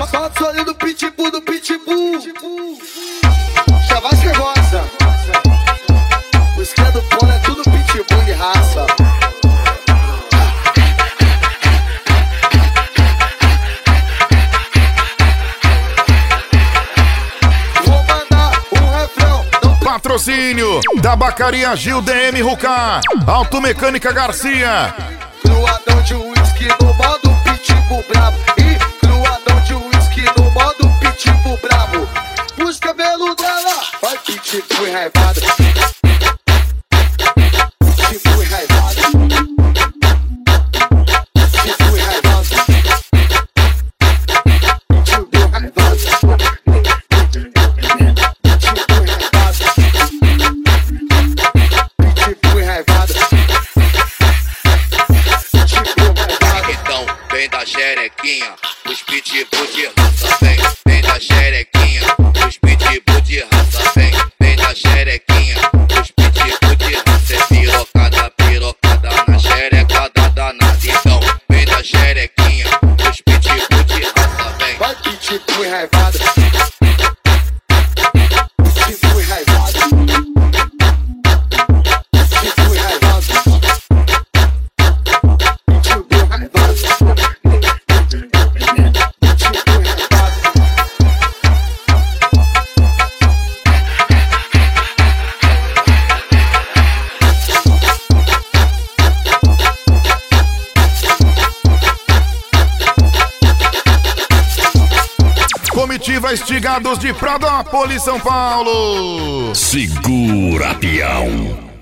Só o olho do pitbull, do pitbull. Chavasca gosta. O esquerdo do polo é tudo pitbull de raça. Vou mandar um refrão. Patrocínio da Bacaria Gil DM Rucá, Automecânica Garcia. Cruadão de uísque no modo pitbull brabo. E cruadão de uísque no modo pitbull brabo. Os cabelos dela vai pitbull enraivado. Pitbull enraivado. Pitbull enraivado. Pitbull enraivado. Pitbull enraivado. Então, vem da xerequinha, os pitbull de raça, vem da xerequinha, os pitbull de raça, vem da xerequinha, os pitbull de raça, é pirocada na xereca da danada. Então, vem da xerequinha, os pitbull de raça, vem. Vai pitbull enraivado. Pitbull enraivado. Pitbull enraivado. Pitbull enraivado. Comitiva Estigados de Pradópolis, São Paulo. Segura, peão.